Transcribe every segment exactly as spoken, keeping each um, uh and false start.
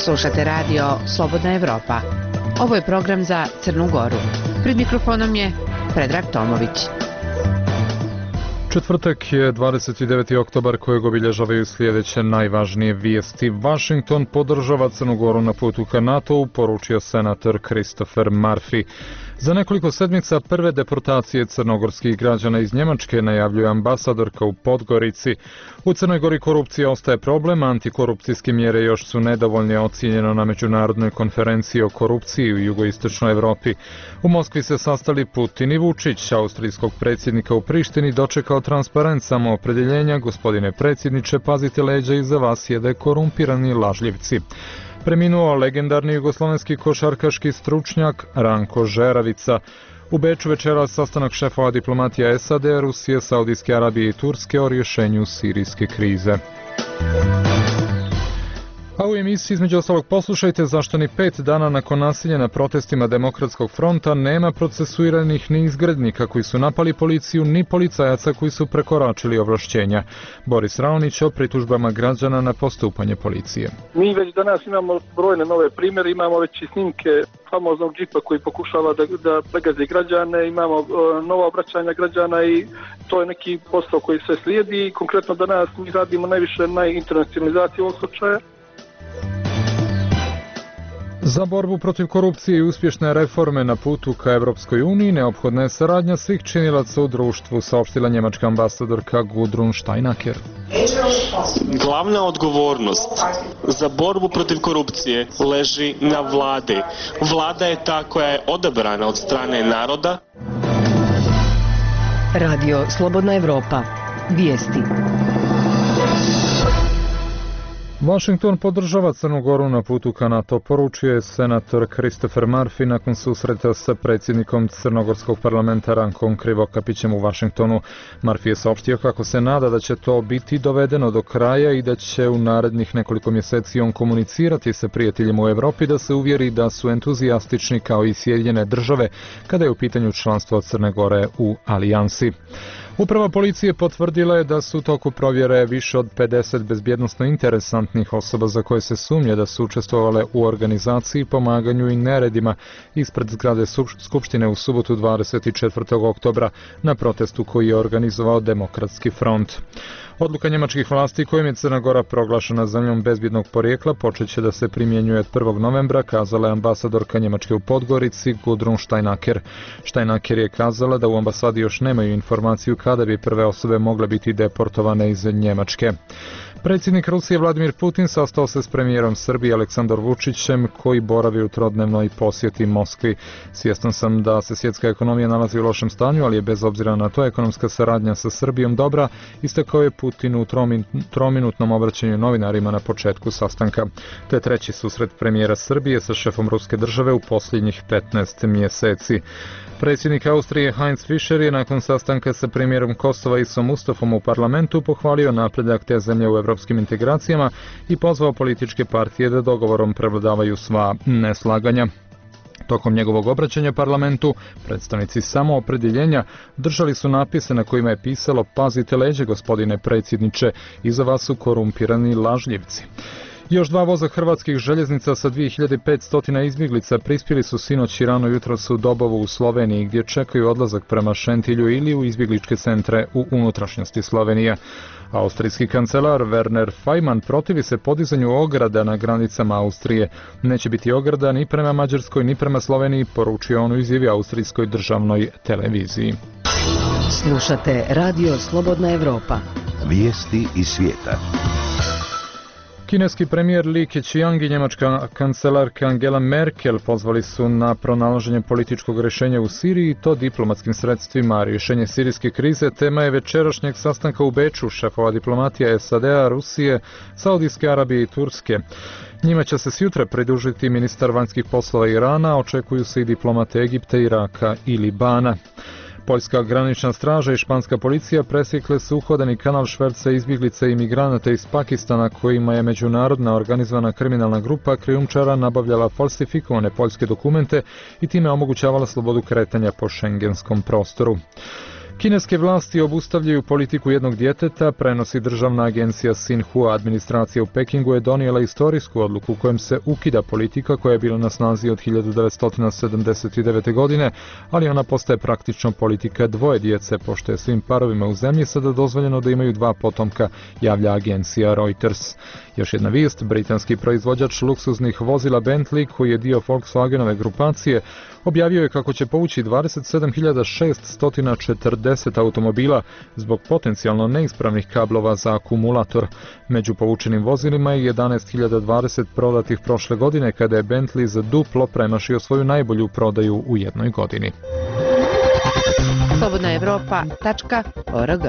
Slušate radio Slobodna Evropa. Ovo je program za Crnu Goru. Pred mikrofonom je Predrag Tomović. Četvrtak je dvadeset deveti oktobar kojeg obilježavaju sljedeće najvažnije vijesti. Washington podržava Crnu Goru na putu ka NATO-u, poručio senator Christopher Murphy. Za nekoliko sedmica prve deportacije crnogorskih građana iz Njemačke najavljuje ambasadorka u Podgorici. U Crnoj Gori korupcija ostaje problem, antikorupcijske mjere još su nedovoljne, ocijenjeno na međunarodnoj konferenciji o korupciji u jugoistočnoj Evropi. U Moskvi se sastali Putin i Vučić, austrijskog predsjednika u Prištini dočekao transparent samoopredjeljenja: gospodine predsjedniče, pazite leđa, iza vas jede korumpirani lažljivci. Preminuo legendarni jugoslovenski košarkaški stručnjak Ranko Žeravica. U Beču večeras sastanak šefova diplomatija S A D, Rusije, Saudijske Arabije i Turske o rješenju sirijske krize. A u emisiji između ostalog poslušajte zašto ni pet dana nakon nasilja na protestima Demokratskog fronta nema procesuiranih ni izgrednika koji su napali policiju, ni policajaca koji su prekoračili ovlašćenja. Boris Raonić o pritužbama građana na postupanje policije. Mi već danas imamo brojne nove primjere, imamo već i snimke famoznog džipa koji pokušava da, da pregazi građane, imamo uh, nova obraćanja građana i to je neki posao koji se slijedi. Konkretno danas mi radimo najviše na internacionalizaciji ovog slučaja. Za borbu protiv korupcije i uspješne reforme na putu ka Evropskoj uniji neophodna je saradnja svih činilaca u društvu, saopštila njemačka ambasadorka Gudrun Steinacker. Glavna odgovornost za borbu protiv korupcije leži na vladi. Vlada je ta koja je odabrana od strane naroda. Radio Slobodna Evropa. Vijesti. Washington podržava Crnu Goru na putu ka NATO, poručio je senator Christopher Murphy nakon susreta sa predsjednikom Crnogorskog parlamenta Rankom Krivokapićem u Washingtonu. Murphy je saopštio kako se nada da će to biti dovedeno do kraja i da će u narednih nekoliko mjeseci on komunicirati sa prijateljima u Europi da se uvjeri da su entuzijastični kao i Sjedinjene države kada je u pitanju članstvo Crne Gore u alijansi. Uprava policije potvrdila je da su u toku provjere više od pedeset bezbjednosno interesantnih osoba za koje se sumnje da su učestvovale u organizaciji, pomaganju i neredima ispred zgrade Skupštine u subotu dvadeset četvrtog oktobra na protestu koji je organizovao Demokratski front. Odluka njemačkih vlasti kojim je Crna Gora proglašena zemljom bezbjednog porijekla počet će da se primjenjuje od prvog novembra, kazala je ambasadorka Njemačke u Podgorici Gudrun Steinacker. Steinacker je kazala da u ambasadi još nemaju informaciju kada bi prve osobe mogle biti deportovane iz Njemačke. Predsjednik Rusije Vladimir Putin sastao se s premijerom Srbije Aleksandrom Vučićem koji boravi u trodnevnoj posjeti Moskvi. Svjestan sam da se svjetska ekonomija nalazi u lošem stanju, ali je bez obzira na to ekonomska saradnja sa Srbijom dobra, istakao je Putin u trominutnom obraćanju novinarima na početku sastanka. To je treći susret premijera Srbije sa šefom ruske države u posljednjih petnaest mjeseci. Predsjednik Austrije Heinz Fischer je nakon sastanka sa premijerom Kosova Isom Mustafom u parlamentu pohvalio napredak te zemlje u evropskim integracijama i pozvao političke partije da dogovorom prevladavaju sva neslaganja. Tokom njegovog obraćanja parlamentu, predstavnici samoopredjeljenja držali su napise na kojima je pisalo: pazite leđe, gospodine predsjedniče, iza vas su korumpirani lažljivci. Još dva voza hrvatskih željeznica sa dvije hiljade petsto izbjeglica prispjeli su sinoć i rano jutros u Dobovu u Sloveniji, gdje čekaju odlazak prema Šentilju ili u izbjegličke centre u unutrašnjosti Slovenije. Austrijski kancelar Werner Faymann protivi se podizanju ograda na granicama Austrije. Neće biti ograda ni prema Mađarskoj ni prema Sloveniji, poručio on u izjavi austrijskoj državnoj televiziji. Slušate Radio Slobodna Evropa. Vijesti iz svijeta. Kineski premijer Li Keqiang i njemačka kancelarka Angela Merkel pozvali su na pronalaženje političkog rješenja u Siriji i to diplomatskim sredstvima. Rješenje sirijske krize tema je večerašnjeg sastanka u Beču šefova diplomatija S A D-a, Rusije, Saudijske Arabije i Turske. Njima će se sjutra pridružiti ministar vanjskih poslova Irana, očekuju se i diplomate Egipta, Iraka i Libana. Poljska granična straža i španska policija presjekle su uhodani kanal šverca izbjeglica i migranata iz Pakistana kojima je međunarodna organizovana kriminalna grupa krijumčara nabavljala falsifikovane poljske dokumente i time omogućavala slobodu kretanja po šengenskom prostoru. Kineske vlasti obustavljaju politiku jednog djeteta, prenosi državna agencija Xinhua. Administracija u Pekingu je donijela istorijsku odluku kojom se ukida politika koja je bila na snazi od hiljadu devetsto sedamdeset devete. godine, ali ona postaje praktično politika dvoje djece, pošto je svim parovima u zemlji sada dozvoljeno da imaju dva potomka, javlja agencija Reuters. Još jedna vijest, britanski proizvođač luksuznih vozila Bentley, koji je dio Volkswagenove grupacije, objavio je kako će povući dvadeset sedam hiljada šeststo četrdeset automobila zbog potencijalno neispravnih kablova za akumulator. Među povučenim vozilima je jedanaest hiljada dvadeset prodatih prošle godine, kada je Bentley za duplo premašio svoju najbolju prodaju u jednoj godini. slobodna evropa tačka org.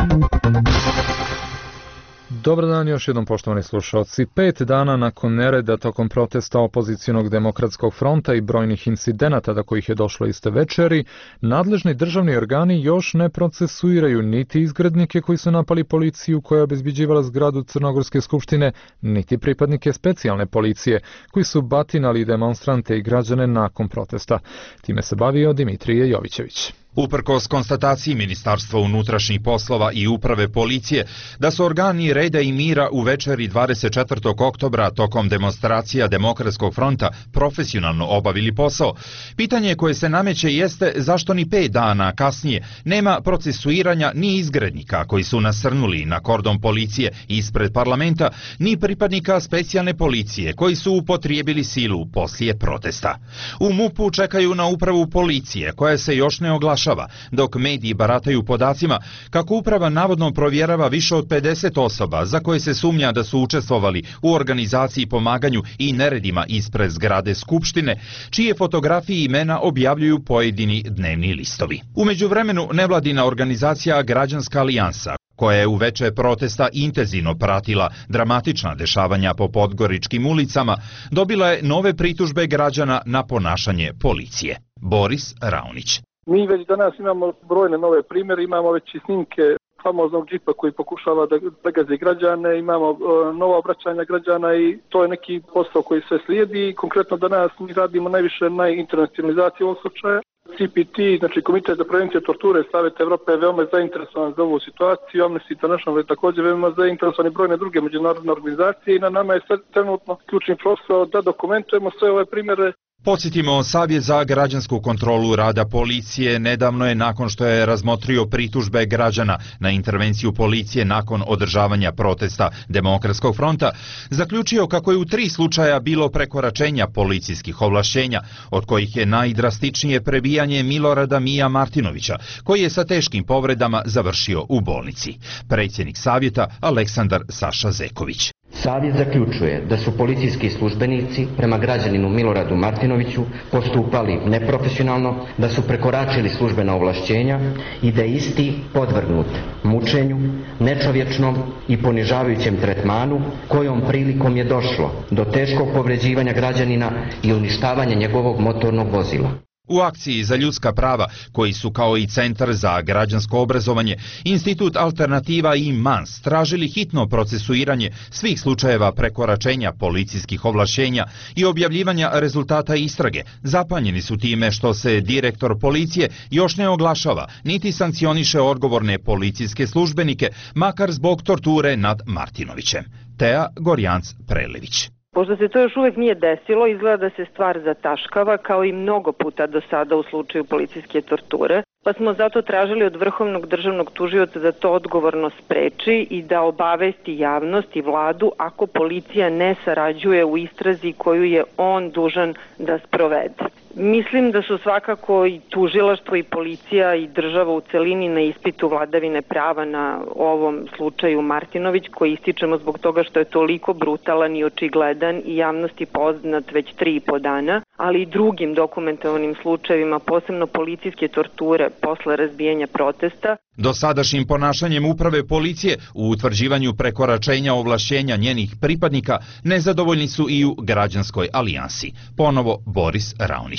Dobar dan još jednom, poštovani slušalci. Pet dana nakon nereda tokom protesta opozicionog demokratskog fronta i brojnih incidenata do kojih je došlo iste večeri, nadležni državni organi još ne procesuiraju niti izgrednike koji su napali policiju koja je obezbeđivala zgradu Crnogorske skupštine, niti pripadnike specijalne policije koji su batinali demonstrante i građane nakon protesta. Time se bavio Dimitrije Jovićević. Uprkos konstataciji Ministarstva unutrašnjih poslova i uprave policije da su organi reda i mira u večeri dvadeset četvrtog oktobra tokom demonstracija Demokratskog fronta profesionalno obavili posao, pitanje koje se nameće jeste zašto ni pet dana kasnije nema procesuiranja ni izgrednika koji su nasrnuli na kordon policije ispred parlamenta, ni pripadnika specijalne policije koji su upotrijebili silu poslije protesta. U MUP-u čekaju na upravu policije koja se još ne oglašava, dok mediji barataju podacima kako uprava navodno provjerava više od pedeset osoba za koje se sumnja da su učestvovali u organizaciji, pomaganju i neredima ispred zgrade Skupštine, čije fotografije i imena objavljuju pojedini dnevni listovi. U međuvremenu nevladina organizacija Građanska alijansa, koja je u veče protesta intenzivno pratila dramatična dešavanja po podgoričkim ulicama, dobila je nove pritužbe građana na ponašanje policije. Boris Raunić. Mi već danas imamo brojne nove primjere, imamo već i snimke famoznog džipa koji pokušava da pregazi građane, imamo uh, nova obraćanja građana i to je neki posao koji se slijedi. Konkretno danas mi radimo najviše na internacionalizaciji ovog slučaja. C P T, znači Komitet za prevenciju torture Savjeta Evrope, je veoma zainteresovan za ovu situaciju. Amnesty International je također veoma zainteresovan i brojne druge međunarodne organizacije i na nama je sad trenutno ključni posao da dokumentujemo sve ove primjere. Podsjetimo, Savjet za građansku kontrolu rada policije nedavno je, nakon što je razmotrio pritužbe građana na intervenciju policije nakon održavanja protesta Demokratskog fronta, zaključio kako je u tri slučaja bilo prekoračenja policijskih ovlašćenja, od kojih je najdrastičnije prebijanje Milorada Mija Martinovića, koji je sa teškim povredama završio u bolnici. Predsjednik Savjeta Aleksandar Saša Zeković. Savjet zaključuje da su policijski službenici prema građaninu Miloradu Martinoviću postupali neprofesionalno, da su prekoračili službena ovlašćenja i da je isti podvrgnut mučenju, nečovječnom i ponižavajućem tretmanu, kojom prilikom je došlo do teškog povređivanja građanina i uništavanja njegovog motornog vozila. U akciji za ljudska prava, koji su kao i Centar za građansko obrazovanje, Institut Alternativa i Mans tražili hitno procesuiranje svih slučajeva prekoračenja policijskih ovlašćenja i objavljivanja rezultata istrage, zapanjeni su time što se direktor policije još ne oglašava, niti sankcioniše odgovorne policijske službenike, makar zbog torture nad Martinovićem. Tea Gorjanc Prelević. Pošto se to još uvijek nije desilo, izgleda da se stvar zataškava kao i mnogo puta do sada u slučaju policijske torture, pa smo zato tražili od Vrhovnog državnog tužioca da to odgovorno spreči i da obavesti javnost i vladu ako policija ne sarađuje u istrazi koju je on dužan da sprovede. Mislim da su svakako i tužilaštvo i policija i država u celini na ispitu vladavine prava na ovom slučaju Martinović, koji ističemo zbog toga što je toliko brutalan i očigledan i javnosti poznat već tri i po dana, ali i drugim dokumentovanim slučajevima, posebno policijske torture posle razbijanja protesta. Dosadašnjim ponašanjem uprave policije u utvrđivanju prekoračenja ovlašćenja njenih pripadnika nezadovoljni su i u Građanskoj alijansi. Ponovo Boris Raunić.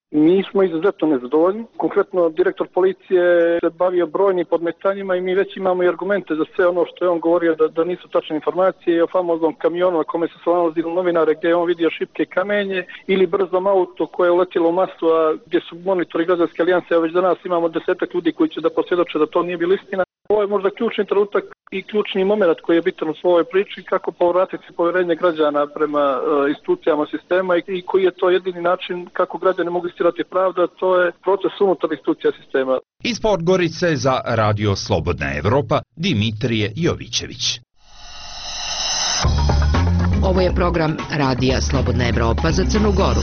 Mi smo izuzetno nezadovoljni. Konkretno, direktor policije se bavio brojnim podmetanjima i mi već imamo i argumente za sve ono što je on govorio da, da nisu tačne informacije o famoznom kamionu na kome su se nalazili novinare gdje je on vidio šipke kamenje ili brzom auto koje je uletilo u masu, a gdje su monitori građanske alijanse, a već za nas imamo desetak ljudi koji će da posvjedoče da to nije bilo istina. Ovo je možda ključni trenutak i ključni moment koji je bitan u svojoj priči kako povratiti povjerenje građana prema uh, institucijama sistema i, i koji je to jedini način kako građani mogu istirati pravdu, to je proces unutar institucija sistema. Iz Podgorice za Radio Slobodna Evropa, Dimitrije Jovićević. Ovo je program Radija Slobodna Evropa za Crnu Goru.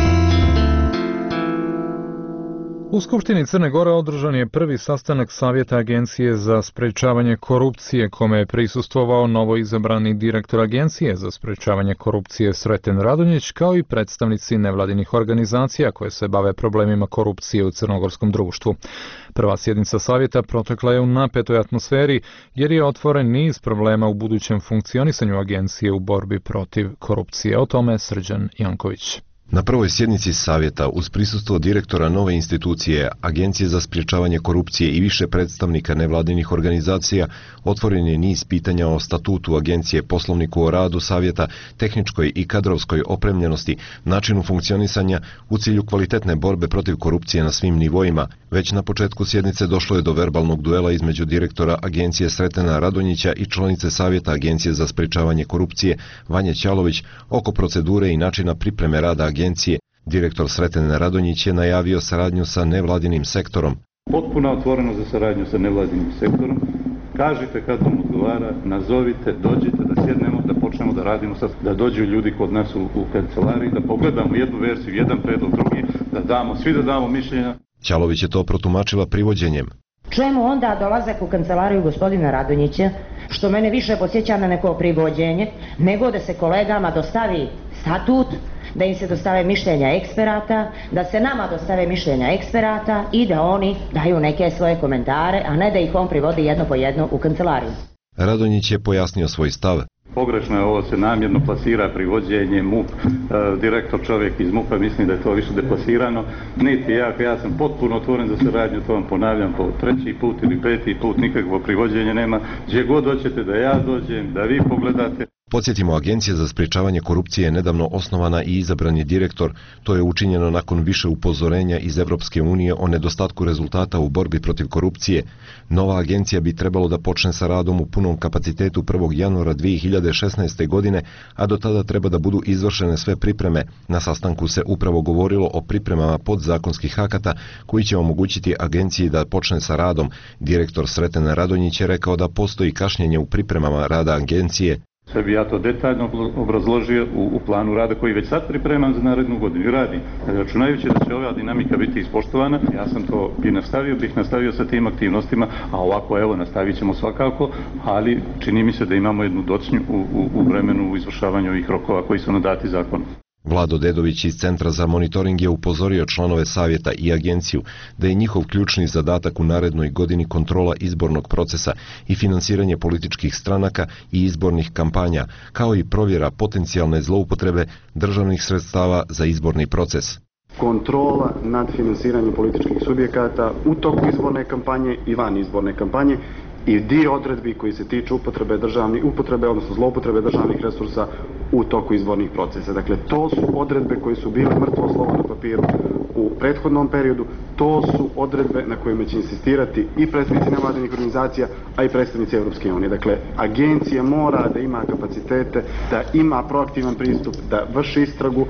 U Skupštini Crne Gore održan je prvi sastanak Savjeta Agencije za sprečavanje korupcije, kome je prisustvovao novoizabrani direktor Agencije za sprečavanje korupcije Sreten Radonjić, kao i predstavnici nevladinih organizacija koje se bave problemima korupcije u crnogorskom društvu. Prva sjednica Savjeta protekla je u napetoj atmosferi, jer je otvoren niz problema u budućem funkcionisanju Agencije u borbi protiv korupcije. O tome Srđan Janković. Na prvoj sjednici Savjeta, uz prisustvo direktora nove institucije, Agencije za sprječavanje korupcije i više predstavnika nevladinih organizacija, otvoren je niz pitanja o statutu Agencije, poslovniku o radu Savjeta, tehničkoj i kadrovskoj opremljenosti, načinu funkcionisanja u cilju kvalitetne borbe protiv korupcije na svim nivoima. Već na početku sjednice došlo je do verbalnog duela između direktora Agencije Sretena Radonjića i članice Savjeta Agencije za sprječavanje korupcije Vanje Ćalović oko procedure i načina pripreme rada Agencije. Agencije. Direktor Sreten Radonjić je najavio saradnju sa nevladinim sektorom. Potpuna otvorenost za saradnju sa nevladinim sektorom. Kažite kad vam odgovara, nazovite, dođite da sjednemo, da počnemo da radimo, da dođu ljudi kod nas u, u kancelariji, da pogledamo jednu verziju, jedan predlog, drugi, da damo, svi da damo mišljenja. Ćalović je to protumačila privođenjem. Čemu onda dolazak u kancelariju gospodina Radonjića, što mene više podsjeća na neko privođenje, nego da se kolegama dostavi statut, da im se dostave mišljenja eksperata, da se nama dostave mišljenja eksperata i da oni daju neke svoje komentare, a ne da ih on privodi jedno po jedno u kancelariju. Radonjić je pojasnio svoj stav. Pogrešno je ovo, se namjerno plasira privođenje, M U P, e, direktor čovjek iz M U P-a, mislim da je to više deplasirano. Niti ja, ja sam potpuno otvoren za saradnju, to vam ponavljam po treći put ili peti put, nikakvo privođenje nema. Gdje god hoćete da ja dođem, da vi pogledate. Podsjetimo, Agencija za sprječavanje korupcije je nedavno osnovana i izabran je direktor. To je učinjeno nakon više upozorenja iz Evropske unije o nedostatku rezultata u borbi protiv korupcije. Nova agencija bi trebalo da počne sa radom u punom kapacitetu prvog januara dvije hiljade šesnaeste. godine, a do tada treba da budu izvršene sve pripreme. Na sastanku se upravo govorilo o pripremama podzakonskih akata koji će omogućiti agenciji da počne sa radom. Direktor Sreten Radonjić je rekao da postoji kašnjenje u pripremama rada agencije. Sve bi ja to detaljno obrazložio u, u planu rada koji već sad pripremam za narednu godinu i radim. Računajući da će ova dinamika biti ispoštovana, ja sam to i nastavio, bih nastavio sa tim aktivnostima, a ovako evo nastavit ćemo svakako, ali čini mi se da imamo jednu docnju u, u, u vremenu u izvršavanju ovih rokova koji su nam dati zakonom. Vlado Dedović iz Centra za monitoring je upozorio članove Savjeta i agenciju da je njihov ključni zadatak u narednoj godini kontrola izbornog procesa i finansiranje političkih stranaka i izbornih kampanja, kao i provjera potencijalne zloupotrebe državnih sredstava za izborni proces. Kontrola nad finansiranjem političkih subjekata u toku izborne kampanje i van izborne kampanje i dio odredbi koji se tiču upotrebe državnih upotrebe, odnosno zloupotrebe državnih resursa u toku izbornih procesa. Dakle, to su odredbe koje su bile mrtvo slovo na papiru u prethodnom periodu, to su odredbe na kojima će insistirati i predstavnici nevladinih organizacija, a i predstavnici Evropske unije. Dakle, agencija mora da ima kapacitete, da ima proaktivan pristup, da vrši istragu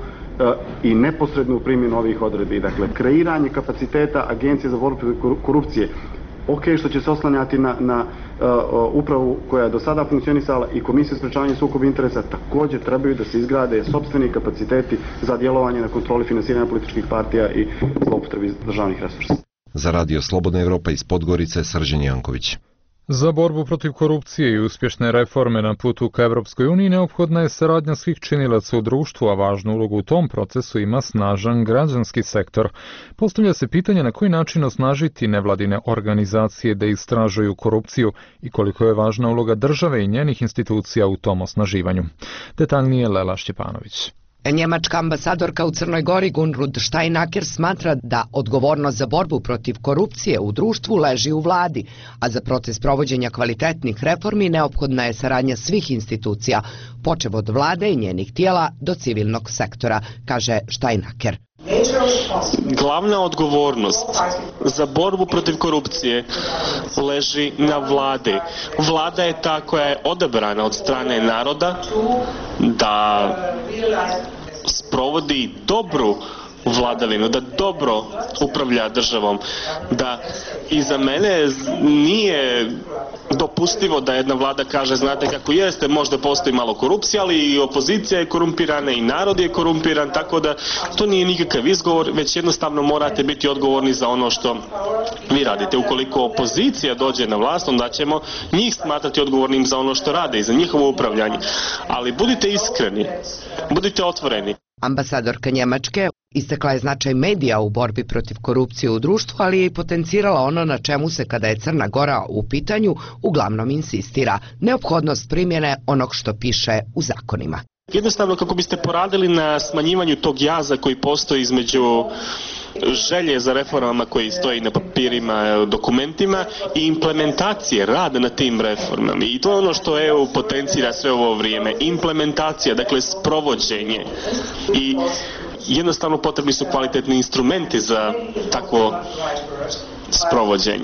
i neposrednu primjenu ovih odredbi. Dakle, kreiranje kapaciteta Agencije za borbu protiv korupcije, ok, što će se oslanjati na, na uh, upravu koja je do sada funkcionisala i Komisiju sprečavanja sukoba interesa, također trebaju da se izgrade sopstveni kapaciteti za djelovanje na kontroli finansiranja političkih partija i zloupotrebi državnih resursa. Za Radio Slobodna Evropa iz Podgorice, Srđan Janković. Za borbu protiv korupcije i uspješne reforme na putu ka Evropskoj uniji neophodna je saradnja svih činilaca u društvu, a važnu ulogu u tom procesu ima snažan građanski sektor. Postavlja se pitanje na koji način osnažiti nevladine organizacije da istražuju korupciju i koliko je važna uloga države i njenih institucija u tom osnaživanju. Detaljnije Lela Šćepanović. Njemačka ambasadorka u Crnoj Gori Gunrud Steinacker smatra da odgovornost za borbu protiv korupcije u društvu leži u vladi, a za proces provođenja kvalitetnih reformi neophodna je saradnja svih institucija, počev od vlade i njenih tijela do civilnog sektora, kaže Steinacker. Glavna odgovornost za borbu protiv korupcije leži na vladi. Vlada je ta koja je odabrana od strane naroda da sprovodi dobru vladavinu, da dobro upravlja državom, da i za mene nije dopustivo da jedna vlada kaže znate kako jeste, možda postoji malo korupcije, ali i opozicija je korumpirana i narod je korumpiran, tako da to nije nikakav izgovor, već jednostavno morate biti odgovorni za ono što vi radite. Ukoliko opozicija dođe na vlast, onda ćemo njih smatrati odgovornim za ono što rade i za njihovo upravljanje. Ali budite iskreni, budite otvoreni. Ambasadorka Njemačke istakla je značaj medija u borbi protiv korupcije u društvu, ali je i potencirala ono na čemu se, kada je Crna Gora u pitanju, uglavnom insistira: neophodnost primjene onog što piše u zakonima. Jednostavno kako biste poradili na smanjivanju tog jaza koji postoji između želje za reformama koji stoji na papirima, dokumentima i implementacije, rada na tim reformama. I to je ono što E U potencira sve ovo vrijeme. Implementacija, dakle sprovođenje. I jednostavno potrebni su kvalitetni instrumenti za takvo sprovođenje.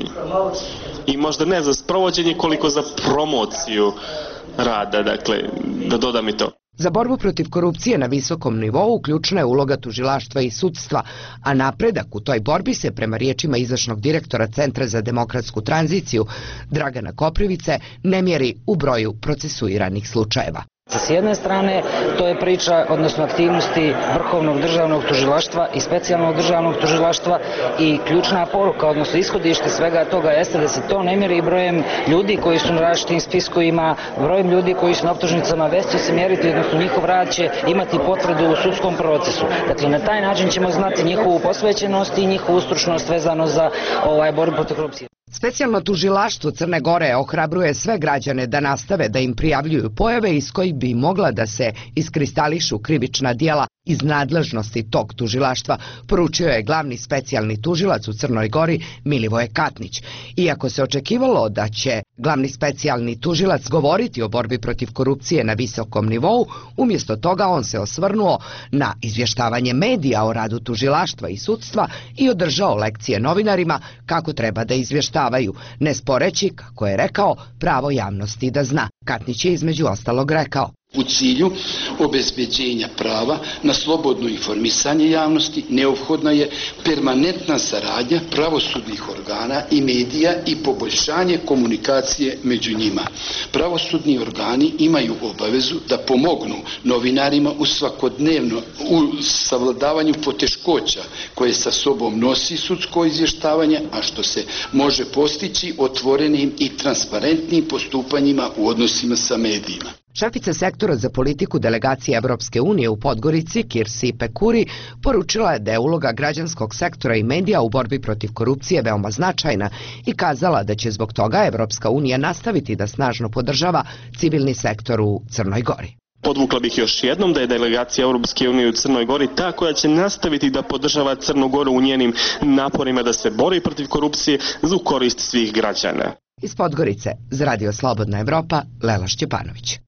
I možda ne za sprovođenje koliko za promociju rada, dakle, da dodam i to. Za borbu protiv korupcije na visokom nivou ključna je uloga tužilaštva i sudstva, a napredak u toj borbi se, prema riječima izvršnog direktora Centra za demokratsku tranziciju Dragana Koprivice, ne mjeri u broju procesuiranih slučajeva. S jedne strane, to je priča, odnosno aktivnosti Vrhovnog državnog tužilaštva i specijalnog državnog tužilaštva, i ključna poruka, odnosno ishodište svega toga jeste da se to ne mjeri brojem ljudi koji su na različitim spiskovima, brojem ljudi koji su na optužnicama, već će se mjeriti, odnosno njihov rad će imati potvrdu u sudskom procesu. Dakle, na taj način ćemo znati njihovu posvećenost i njihovu stručnost vezano za ovaj borbu protiv korupcije. Specijalno tužilaštvo Crne Gore ohrabruje sve građane da nastave da im prijavljuju pojave iz kojih bi mogla da se iskristališu krivična djela iz nadležnosti tog tužilaštva, poručio je glavni specijalni tužilac u Crnoj Gori Milivoje Katnić. Iako se očekivalo da će glavni specijalni tužilac govoriti o borbi protiv korupcije na visokom nivou, umjesto toga on se osvrnuo na izvještavanje medija o radu tužilaštva i sudstva i održao lekcije novinarima kako treba da izvještavaju, ne sporeći, kako je rekao, pravo javnosti da zna. Katnić je između ostalog rekao: u cilju obezbeđenja prava na slobodno informisanje javnosti neophodna je permanentna saradnja pravosudnih organa i medija i poboljšanje komunikacije među njima. Pravosudni organi imaju obavezu da pomognu novinarima u svakodnevno u savladavanju poteškoća koje sa sobom nosi sudsko izvještavanje, a što se može postići otvorenim i transparentnim postupanjima u odnosima sa medijima. Šefica sektora za politiku delegacije Evropske unije u Podgorici, Kirsi Pekuri, poručila je da je uloga građanskog sektora i medija u borbi protiv korupcije veoma značajna i kazala da će zbog toga Evropska unija nastaviti da snažno podržava civilni sektor u Crnoj Gori. Podvukla bih još jednom da je delegacija Europske unije u Crnoj Gori ta koja će nastaviti da podržava Crnu Goru u njenim naporima da se bori protiv korupcije u korist svih građana. Iz Podgorice, za Radio Slobodna Evropa, Lela Šćepanović.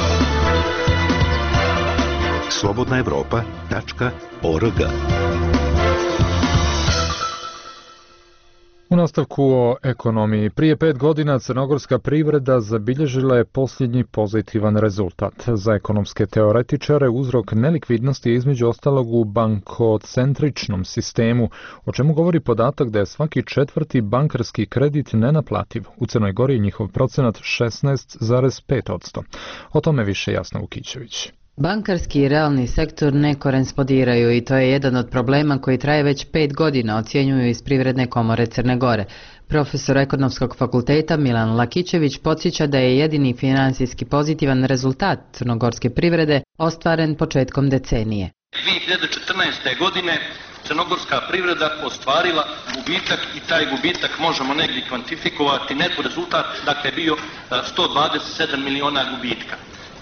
slobodna evropa tačka org. U nastavku o ekonomiji. Prije pet godina crnogorska privreda zabilježila je posljednji pozitivan rezultat. Za ekonomske teoretičare uzrok nelikvidnosti je između ostalog u bankocentričnom sistemu, o čemu govori podatak da je svaki četvrti bankarski kredit nenaplativ. U Crnoj Gori je njihov procenat šesnaest zarez pet posto. O tome više Jasna Vukićević. Bankarski i realni sektor ne korespondiraju i to je jedan od problema koji traje već pet godina, ocjenjuju iz Privredne komore Crne Gore. Profesor ekonomskog fakulteta Milan Lakićević podsjeća da je jedini finansijski pozitivan rezultat crnogorske privrede ostvaren početkom decenije. dvije hiljade četrnaeste. godine crnogorska privreda ostvarila gubitak i taj gubitak možemo negdje kvantifikovati, neto rezultat dakle bio sto dvadeset sedam miliona gubitka.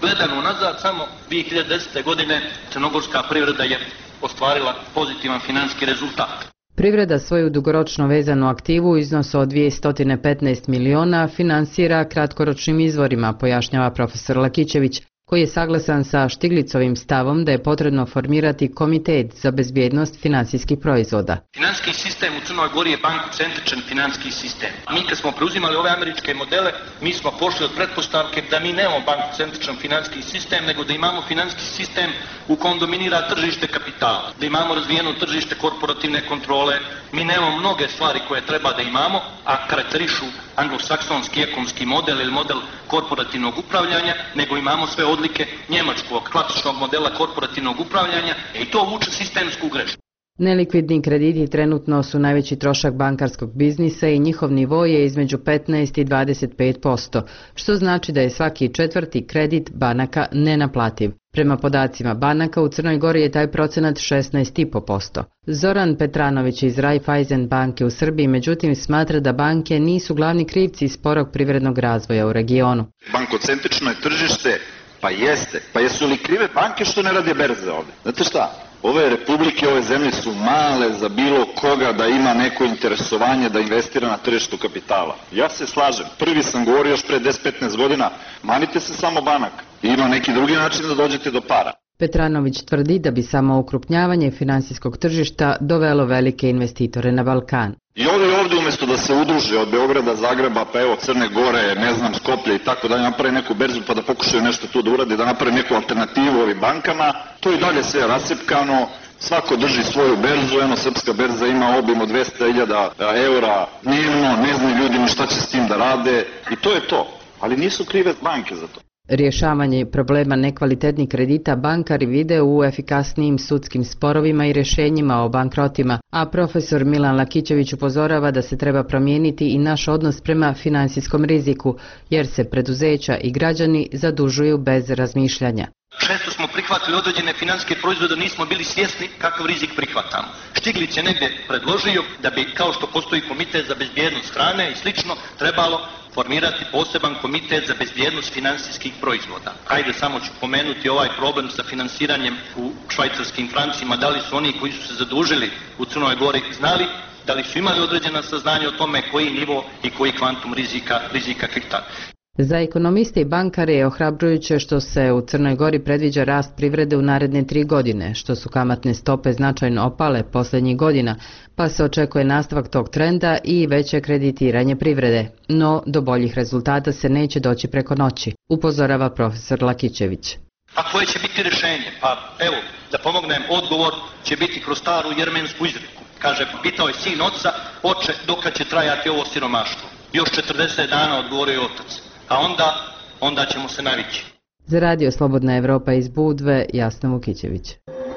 Gledano nazad, samo dvije hiljade desete. godine crnogorska privreda je ostvarila pozitivan financijski rezultat. Privreda svoju dugoročno vezanu aktivu u iznosu od dvjesto petnaest miliona finansira kratkoročnim izvorima, pojašnjava profesor Lakićević, koji je saglasan sa Štiglicovim stavom da je potrebno formirati komitet za bezbjednost financijskih proizvoda. Financijski sistem u Crnoj Gori je bankocentričan financijski sistem. Mi kad smo preuzimali ove američke modele, mi smo pošli od pretpostavke da mi nemamo bankocentričan financijski sistem, nego da imamo financijski sistem u kom dominira tržište kapitala, da imamo razvijeno tržište korporativne kontrole. Mi nemamo mnoge stvari koje treba da imamo, a karakterišu anglosaksonski ekonomski model ili model korporativnog upravljanja, nego imamo sve odlike njemačkog klasičnog modela korporativnog upravljanja i to vuče sistemsku grešku. Nelikvidni krediti trenutno su najveći trošak bankarskog biznisa i njihov nivo je između petnaest i dvadeset pet posto, što znači da je svaki četvrti kredit banaka nenaplativ. Prema podacima banaka u Crnoj Gori je taj procenat šesnaest zarez pet posto. Zoran Petranović iz Raiffeisen banke u Srbiji međutim smatra da banke nisu glavni krivci sporog privrednog razvoja u regionu. Bankocentrično je tržište, pa jeste. Pa jesu li krive banke što ne rade berze ovde? Znate šta? Ove republike, ove zemlje su male za bilo koga da ima neko interesovanje da investira na tržištu kapitala. Ja se slažem. Prvi sam govorio još pre deset do petnaest godina, manite se samo banaka. Ima neki drugi način da dođete do para. Petranović tvrdi da bi samo ukrupnjavanje finansijskog tržišta dovelo velike investitore na Balkan. I ovdje i ovdje umjesto da se udruže od Beograda, Zagreba, pa evo Crne Gore, ne znam, Skoplje i tako da naprave neku berzu pa da pokušaju nešto tu da urade, da naprave neku alternativu ovim bankama, to i dalje sve rasepkano, svako drži svoju berzu, eno srpska berza ima obim od dvesta hiljada eura dnevno, ne znaju ljudi ni šta će s tim da rade i to je to, ali nisu krive banke za to. Rješavanje problema nekvalitetnih kredita bankari vide u efikasnijim sudskim sporovima i rješenjima o bankrotima, a profesor Milan Lakićević upozorava da se treba promijeniti i naš odnos prema financijskom riziku, jer se preduzeća i građani zadužuju bez razmišljanja. Često smo prihvatili određene financijske proizvode, nismo bili svjesni kakav rizik prihvatamo. Štiglić je negdje predložio da bi, kao što postoji komitet za bezbjednost hrane i slično, trebalo formirati poseban komitet za bezbjednost financijskih proizvoda. Ajde, samo ću pomenuti ovaj problem sa finansiranjem u švajcarskim francima. Da li su oni koji su se zadužili u Crnoj Gori znali, da li su imali određena saznanja o tome koji nivo i koji kvantum rizika, rizika krita. Za ekonomiste i bankare je ohrabrujuće što se u Crnoj Gori predviđa rast privrede u naredne tri godine, što su kamatne stope značajno opale posljednjih godina, pa se očekuje nastavak tog trenda i veće kreditiranje privrede. No, do boljih rezultata se neće doći preko noći, upozorava profesor Lakićević. A koje će biti rješenje? Pa evo, da pomognem, odgovor će biti kroz staru jermensku izreku. Kaže, pitao je sin oca, oče, dokad će trajati ovo siromaštvo? Još četrdeset dana, odgovorio je otac. A onda, onda ćemo se navići. Za radio Slobodna Evropa iz Budve, Jasna Vukićević.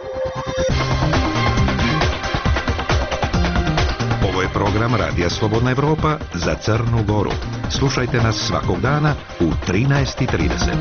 Ovo je program Radija Slobodna Evropa za Crnu Goru. Slušajte nas svakog dana u trinaest i trideset.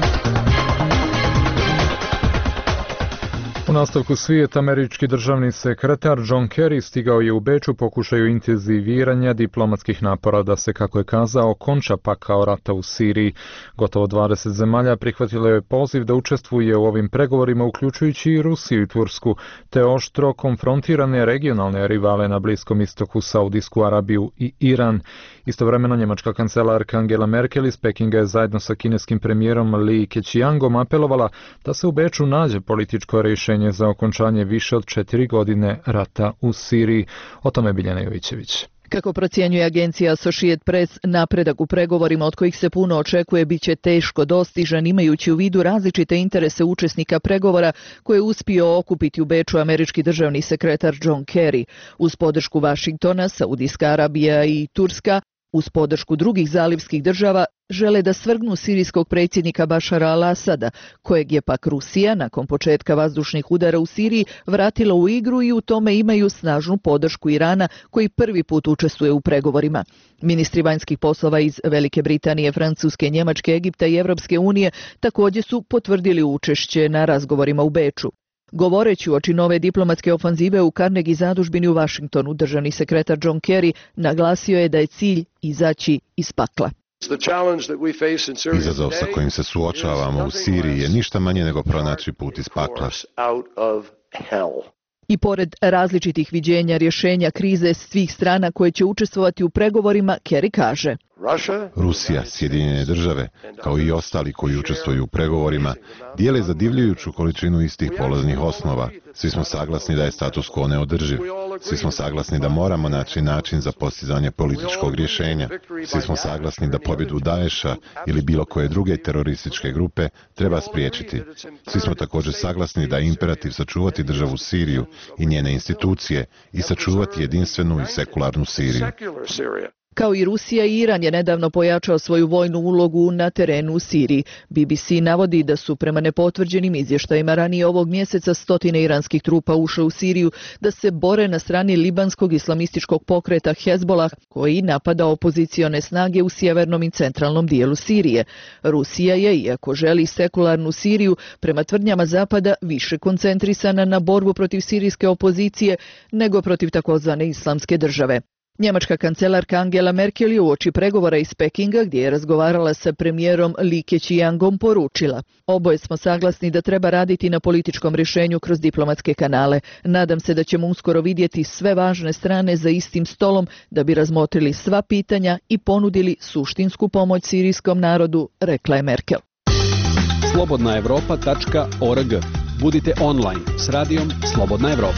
U nastavku svijeta američki državni sekretar John Kerry stigao je u Beč u pokušaju intenziviranja diplomatskih napora da se, kako je kazao, okonča pakao rata u Siriji. Gotovo dvadeset zemalja prihvatilo je poziv da učestvuje u ovim pregovorima, uključujući i Rusiju i Tursku, te oštro konfrontirane regionalne rivale na Bliskom istoku, Saudijsku Arabiju i Iran. Istovremeno njemačka kancelarka Angela Merkel iz Pekinga je zajedno sa kineskim premijerom Li Keqiangom apelovala da se u Beču nađe političko rješenje za okončanje više od četiri godine rata u Siriji. O tome Biljana Jovićević. Kako procjenjuje agencija Associated Press, napredak u pregovorima od kojih se puno očekuje bit će teško dostižan imajući u vidu različite interese učesnika pregovora koje je uspio okupiti u Beču američki državni sekretar John Kerry. Uz podršku Vašingtona, Saudijska Arabija i Turska, uz podršku drugih zalivskih država, žele da svrgnu sirijskog predsjednika Bašara al-Asada, kojeg je pak Rusija, nakon početka vazdušnih udara u Siriji, vratila u igru i u tome imaju snažnu podršku Irana, koji prvi put učestvuje u pregovorima. Ministri vanjskih poslova iz Velike Britanije, Francuske, Njemačke, Egipta i Evropske unije također su potvrdili učešće na razgovorima u Beču. Govoreći uoči nove diplomatske ofanzive u Carnegie zadužbini u Vašingtonu, državni sekretar John Kerry naglasio je da je cilj izaći iz pakla. Izazov sa kojim se suočavamo u Siriji je ništa manje nego pronaći put iz pakla. I pored različitih viđenja rješenja krize svih strana koje će učestvovati u pregovorima, Kerry kaže: Rusija, Sjedinjene države, kao i ostali koji učestvuju u pregovorima, dijele zadivljujuću količinu istih polaznih osnova. Svi smo saglasni da je status quo neodrživ. Svi smo saglasni da moramo naći način za postizanje političkog rješenja. Svi smo saglasni da pobjedu Daesha ili bilo koje druge terorističke grupe treba spriječiti. Svi smo također saglasni da je imperativ sačuvati državu Siriju i njene institucije i sačuvati jedinstvenu i sekularnu Siriju. Kao i Rusija, i Iran je nedavno pojačao svoju vojnu ulogu na terenu u Siriji. B B C navodi da su prema nepotvrđenim izvještajima ranije ovog mjeseca stotine iranskih trupa ušle u Siriju da se bore na strani libanskog islamističkog pokreta Hezbollah, koji napada opozicione snage u sjevernom i centralnom dijelu Sirije. Rusija je, iako želi sekularnu Siriju, prema tvrdnjama Zapada više koncentrisana na borbu protiv sirijske opozicije nego protiv takozvane islamske države. Njemačka kancelarka Angela Merkel je uoči pregovora iz Pekinga, gdje je razgovarala sa premijerom Li Keqiangom, poručila: Oboje smo saglasni da treba raditi na političkom rješenju kroz diplomatske kanale. Nadam se da ćemo uskoro vidjeti sve važne strane za istim stolom da bi razmotrili sva pitanja i ponudili suštinsku pomoć sirijskom narodu, rekla je Merkel. slobodna evropa tačka org. Budite online s radijom Slobodna Evropa.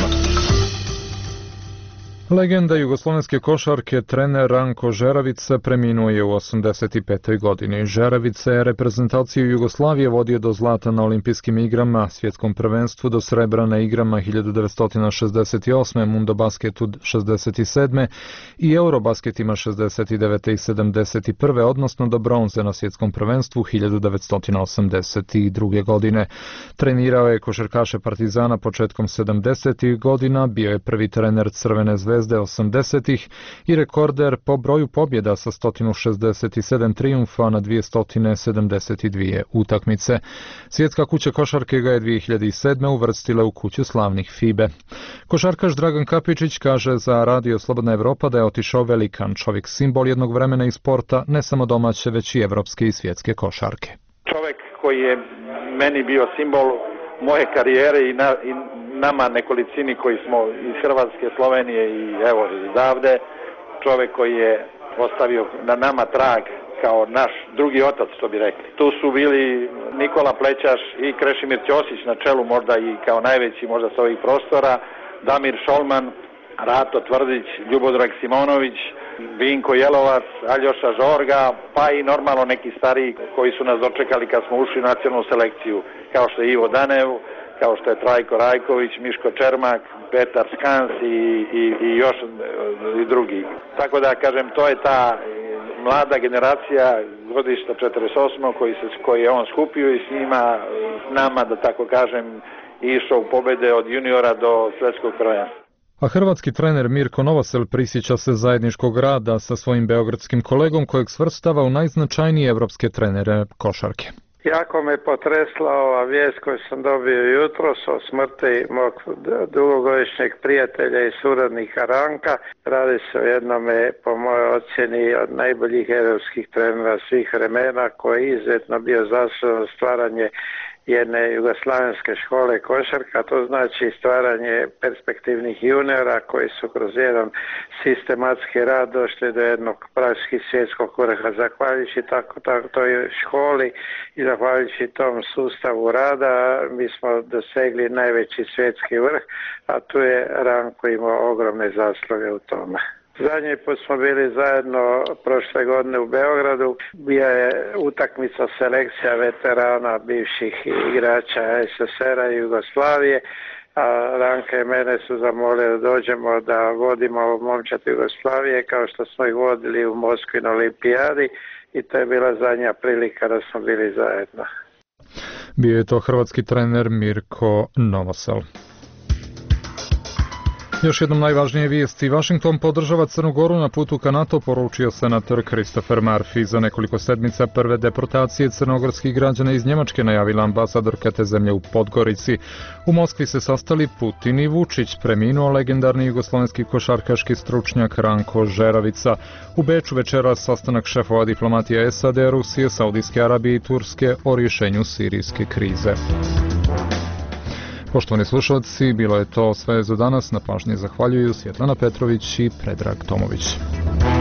Legenda jugoslovenske košarke, trener Ranko Žeravica, preminuo je u osamdeset petoj godini. Žeravica je reprezentaciju Jugoslavije vodio do zlata na olimpijskim igrama, svjetskom prvenstvu, do srebra na igrama hiljadu devetsto šezdeset osme, Mundo Basketu šezdeset sedme i Eurobasketima šezdeset devete i sedamdeset prve, odnosno do bronze na svjetskom prvenstvu hiljadu devetsto osamdeset druge. godine. Trenirao je košarkaše Partizana početkom sedamdesetih godina, bio je prvi trener Crvene zvezde osamdesetih i rekorder po broju pobjeda sa sto šezdeset sedam trijumfa na dvjesto sedamdeset dvije utakmice. Svjetska kuća košarke ga je dvije hiljade sedme uvrstila u kuću slavnih FIBE. Košarkaš Dragan Kapičić kaže za Radio Slobodna Evropa da je otišao velikan, čovjek simbol jednog vremena i sporta, ne samo domaće, već i evropske i svjetske košarke. Čovjek koji je meni bio simbol moje karijere i, na, i nama nekolicini koji smo iz Hrvatske, Slovenije i evo odavde, čovjek koji je ostavio na nama trag kao naš drugi otac, što bi rekli. Tu su bili Nikola Plećaš i Krešimir Ćosić na čelu, možda i kao najveći možda s ovih prostora, Damir Šolman, Rato Tvrdić, Ljubodrag Simonović, Vinko Jelovac, Aljoša Žorga, pa i normalno neki stariji koji su nas dočekali kad smo ušli u nacionalnu selekciju, kao što je Ivo Danev, kao što je Trajko Rajković, Miško Čermak, Petar Skans i, i, i još i drugi. Tako da kažem, to je ta mlada generacija godišta četrdeset osme koji, se, koji je on skupio i s njima, s nama, da tako kažem, išao u pobjede od juniora do svjetskog prvenstva. A hrvatski trener Mirko Novosel prisjeća se zajedničkog rada sa svojim beogradskim kolegom kojeg svrstava u najznačajnije evropske trenere košarke. Jako me potresla ova vijest koju sam dobio jutros o smrti mog dugogodišnjeg prijatelja i suradnika Ranka. Radi se o jednome, po mojoj ocjeni, od najboljih europskih trenera svih vremena, koji je izuzetno bio zaslužan za stvaranje jedne jugoslavenske škole košarka, to znači stvaranje perspektivnih juniora koji su kroz jedan sistematski rad došli do jednog praktički svjetskog vrha. Zahvaljujući tako, tako toj školi i zahvaljujući tom sustavu rada mi smo dosegli najveći svjetski vrh, a tu je Ranko imao ogromne zasluge u tome. Zadnji put smo bili zajedno prošle godine u Beogradu, bija je utakmica selekcija veterana bivših igrača es es er a i Jugoslavije, a Ranka i mene su zamolili da dođemo da vodimo momčad Jugoslavije kao što smo ih vodili u Moskvi na olimpijadi i to je bila zadnja prilika da smo bili zajedno. Bio je to hrvatski trener Mirko Novosel. Još jednom najvažnije vijesti. Washington podržava Crnu Goru na putu ka NATO, poručio senator Christopher Murphy. Za nekoliko sedmica prve deportacije crnogorskih građana iz Njemačke najavila ambasadorka te zemlje u Podgorici. U Moskvi se sastali Putin i Vučić, preminuo legendarni jugoslovenski košarkaški stručnjak Ranko Žeravica. U Beču večeras sastanak šefova diplomatije S A D, Rusije, Saudijske Arabije i Turske o rješenju sirijske krize. Poštovani slušalci, bilo je to sve za danas. Na pažnji zahvaljuju Svjetlana Petrović i Predrag Tomović.